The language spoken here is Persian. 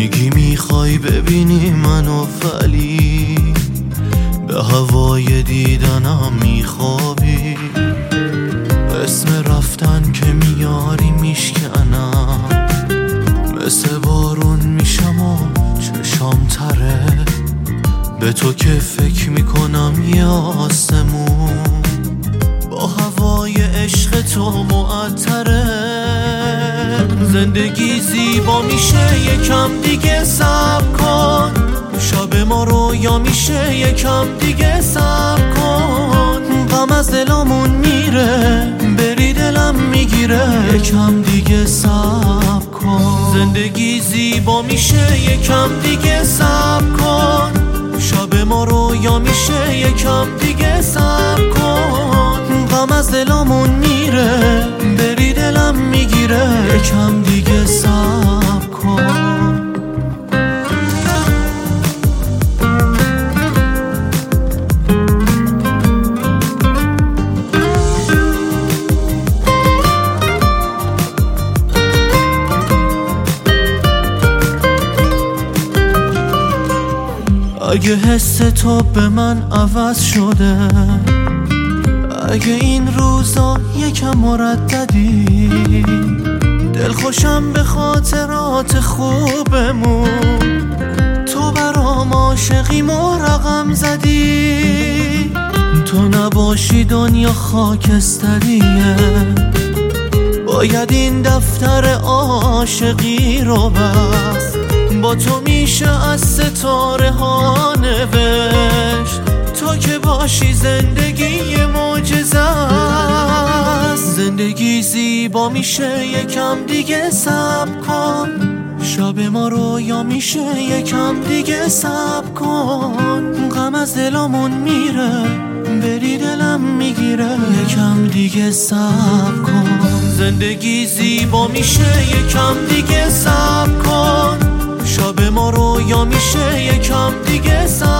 میگی میخوای ببینی منو، ولی به هوای دیدنم میخوابی. اسم رفتن که میاری میشکنم، مثل بارون میشم و چشام تره. به تو که فکر میکنم یه آسمون با هوای عشق تو معطره. زندگی زیبا میشه یکم دیگه صبر کن، شب ما رویا میشه یکم دیگه صبر کن. غم از دلمون میره، بری دلم میگیره، یکم دیگه صبر کن. زندگی زیبا میشه یکم دیگه صبر کن، شب ما رویا میشه یکم دیگه صبر کن. غم از دلمون میره، بری دلم میگیره، یکم دیگه صبر کن. اگه حس تو به من عوض شده، اگه این روزا یکم مرددی، دلخوشم به خاطرات خوبمون، تو برام عاشقیم و رقم زدی. تو نباشی دنیا خاکستریه، باید این دفتر عاشقی رو بست. با تو میشه از ستاره ها نوشت، تو که باشی زندگی معجزه است. زندگی زیبا میشه یکم دیگه صبر کن، شب ما رویا میشه یکم دیگه صبر کن. غم از دلمون میره، بری دلم میگیره، یکم دیگه صبر کن. زندگی زیبا میشه یکم دیگه صبر کن، شب ما رویا میشه یکم دیگه صبر